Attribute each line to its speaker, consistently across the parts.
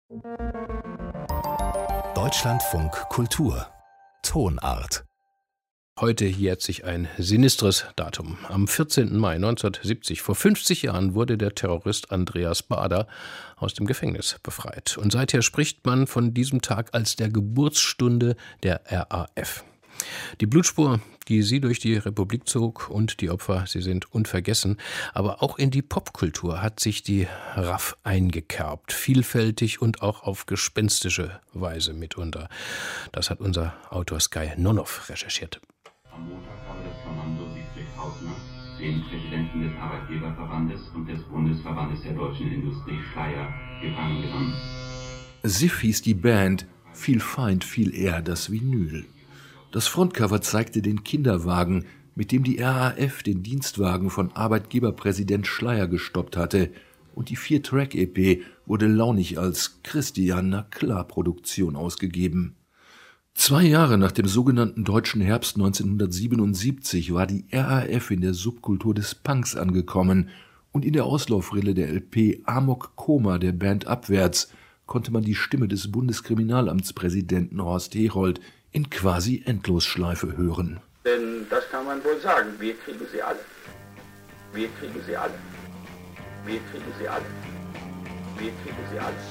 Speaker 1: Deutschlandfunk Kultur Tonart.
Speaker 2: Heute jährt sich ein sinistres Datum. Am 14. Mai 1970, vor 50 Jahren, wurde der Terrorist Andreas Baader aus dem Gefängnis befreit. Und seither spricht man von diesem Tag als der Geburtsstunde der RAF. Die Blutspur, die sie durch die Republik zog, und die Opfer, sie sind unvergessen. Aber auch in die Popkultur hat sich die RAF eingekerbt. Vielfältig und auch auf gespenstische Weise mitunter. Das hat unser Autor Sky Nonov recherchiert.
Speaker 3: Am Montag habe das Kommando Siegfried Hausner, den Präsidenten des Arbeitgeberverbandes und des Bundesverbandes der deutschen Industrie Schleier, gefangen genommen.
Speaker 4: SIF hieß die Band, viel Feind, viel eher das Vinyl. Das Frontcover zeigte den Kinderwagen, mit dem die RAF den Dienstwagen von Arbeitgeberpräsident Schleier gestoppt hatte, und die 4-Track-EP wurde launig als Christian Na Klar-Produktion ausgegeben. 2 Jahre nach dem sogenannten Deutschen Herbst 1977 war die RAF in der Subkultur des Punks angekommen, und in der Auslaufrille der LP Amok Koma der Band Abwärts konnte man die Stimme des Bundeskriminalamtspräsidenten Horst Herold in quasi Endlosschleife hören.
Speaker 5: Denn das kann man wohl sagen, wir kriegen sie alle. Wir kriegen sie alle. Wir kriegen sie alle. Wir kriegen sie alle.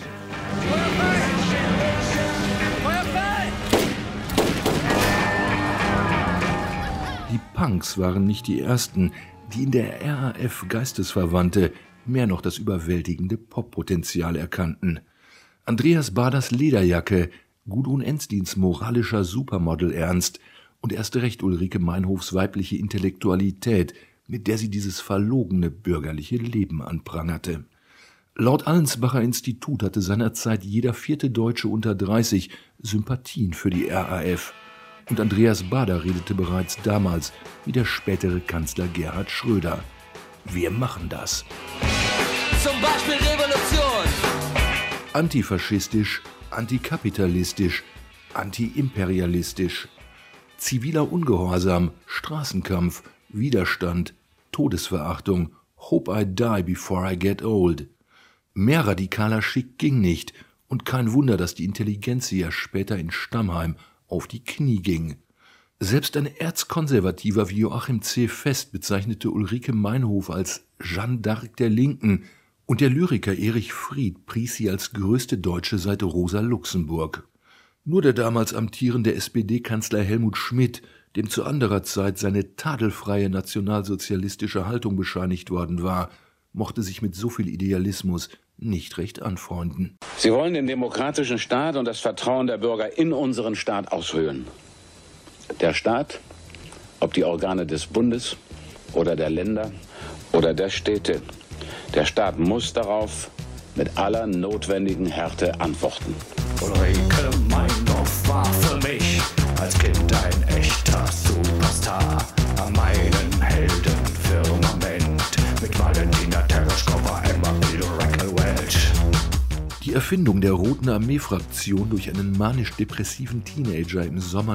Speaker 4: Die Punks waren nicht die ersten, die in der RAF Geistesverwandte, mehr noch das überwältigende Poppotenzial erkannten. Andreas Baaders Lederjacke, Gudrun Enstins moralischer Supermodel-Ernst und erst recht Ulrike Meinhofs weibliche Intellektualität, mit der sie dieses verlogene bürgerliche Leben anprangerte. Laut Allensbacher Institut hatte seinerzeit jeder 4. Deutsche unter 30 Sympathien für die RAF. Und Andreas Baader redete bereits damals wie der spätere Kanzler Gerhard Schröder. Wir machen das.
Speaker 6: Zum Beispiel Revolution.
Speaker 4: Antifaschistisch, antikapitalistisch, antiimperialistisch. Ziviler Ungehorsam, Straßenkampf, Widerstand, Todesverachtung, Hope I die before I get old. Mehr radikaler Schick ging nicht, und kein Wunder, dass die Intelligenzia später in Stammheim auf die Knie ging. Selbst ein Erzkonservativer wie Joachim C. Fest bezeichnete Ulrike Meinhof als Jeanne d'Arc der Linken, und der Lyriker Erich Fried pries sie als größte Deutsche seit Rosa Luxemburg. Nur der damals amtierende SPD-Kanzler Helmut Schmidt, dem zu anderer Zeit seine tadelfreie nationalsozialistische Haltung bescheinigt worden war, mochte sich mit so viel Idealismus nicht recht anfreunden.
Speaker 7: Sie wollen den demokratischen Staat und das Vertrauen der Bürger in unseren Staat aushöhlen. Der Staat, ob die Organe des Bundes oder der Länder oder der Städte, der Staat muss darauf mit aller notwendigen Härte antworten.
Speaker 8: Ulrike Meinhof war für mich als Kind ein echter Superstar. An meinen Heldenfirmament mit Valentina Tereshkova, Emma Miracle Welch.
Speaker 4: Die Erfindung der Roten Armee-Fraktion durch einen manisch-depressiven Teenager im Sommer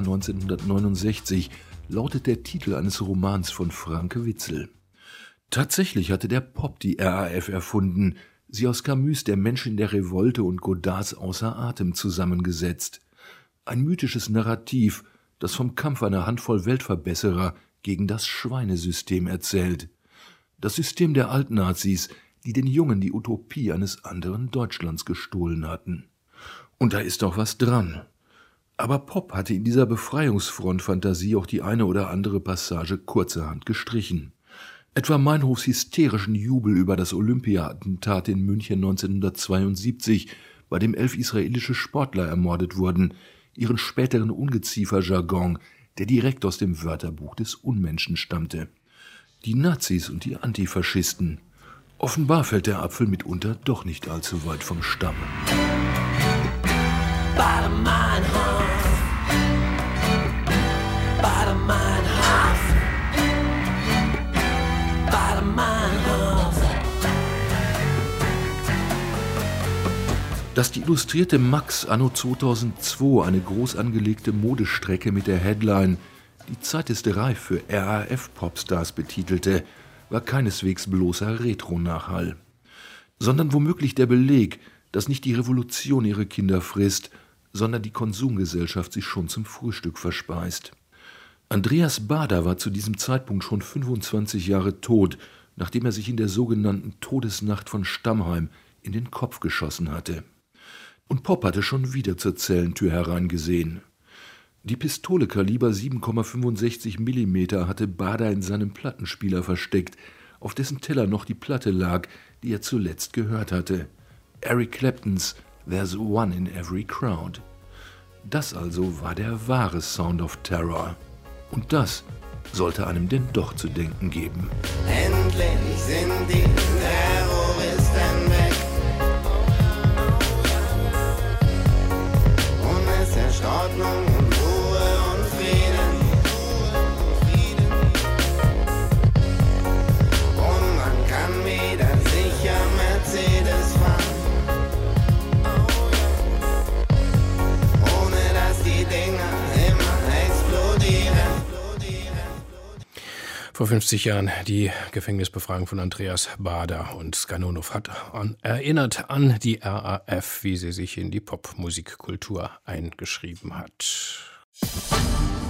Speaker 4: 1969 lautet der Titel eines Romans von Franke Witzel. Tatsächlich hatte der Pop die RAF erfunden, sie aus Camus' Der Mensch in der Revolte und Godards Außer Atem zusammengesetzt. Ein mythisches Narrativ, das vom Kampf einer Handvoll Weltverbesserer gegen das Schweinesystem erzählt. Das System der Altnazis, die den Jungen die Utopie eines anderen Deutschlands gestohlen hatten. Und da ist auch was dran. Aber Pop hatte in dieser Befreiungsfront-Fantasie auch die eine oder andere Passage kurzerhand gestrichen. Etwa Meinhofs hysterischen Jubel über das Olympia-Attentat in München 1972, bei dem 11 israelische Sportler ermordet wurden, ihren späteren Ungeziefer-Jargon, der direkt aus dem Wörterbuch des Unmenschen stammte. Die Nazis und die Antifaschisten. Offenbar fällt der Apfel mitunter doch nicht allzu weit vom Stamm.
Speaker 6: Bader-Meinhof. Bader-Meinhof. Bader-Meinhof.
Speaker 4: Dass die Illustrierte Max anno 2002 eine groß angelegte Modestrecke mit der Headline »Die Zeit ist reif für RAF-Popstars« betitelte, war keineswegs bloßer Retro-Nachhall, sondern womöglich der Beleg, dass nicht die Revolution ihre Kinder frisst, sondern die Konsumgesellschaft sie schon zum Frühstück verspeist. Andreas Baader war zu diesem Zeitpunkt schon 25 Jahre tot, nachdem er sich in der sogenannten Todesnacht von Stammheim in den Kopf geschossen hatte. Und Pop hatte schon wieder zur Zellentür hereingesehen. Die Pistole Kaliber 7,65 mm hatte Baader in seinem Plattenspieler versteckt, auf dessen Teller noch die Platte lag, die er zuletzt gehört hatte. Eric Claptons There's One in Every Crowd. Das also war der wahre Sound of Terror. Und das sollte einem denn doch zu denken geben.
Speaker 9: Endlich sind die Terroristen weg. Und es herrscht Ordnung und Ruhe und Frieden. Und man kann wieder sicher Mercedes fahren. Ohne dass die Dinger immer explodieren.
Speaker 2: Vor 50 Jahren die Gefängnisbefragung von Andreas Baader, und Skanonov hat erinnert an die RAF, wie sie sich in die Popmusikkultur eingeschrieben hat.